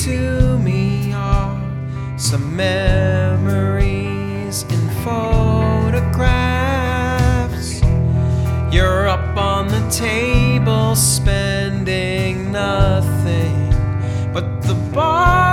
to me are some memories in photographs. You're up on the table spending nothing but the bar